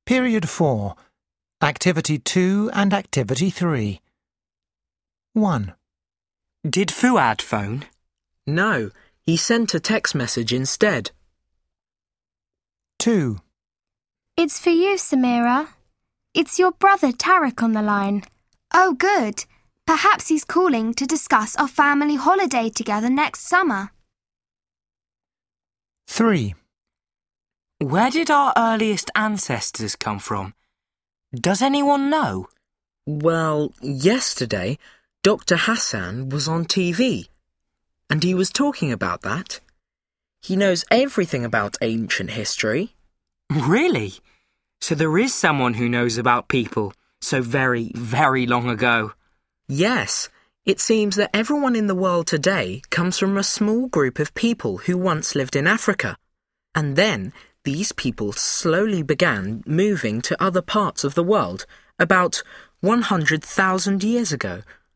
Period 4. Activity 2 and Activity 3. 1. Did Fuad phone? No, he sent a text message instead. 2. It's for you, Samira. It's your brother Tarek on the line. Oh, good. Perhaps he's calling to discuss our family holiday together next summer. 3. Where did our earliest ancestors come from? Does anyone know? Well, yesterday, Dr. Hassan was on TV, and he was talking about that. He knows everything about ancient history. Really? So there is someone who knows about people so very, very long ago. Yes, it seems that everyone in the world today comes from a small group of people who once lived in Africa. And then these people slowly began moving to other parts of the world about 100,000 years ago.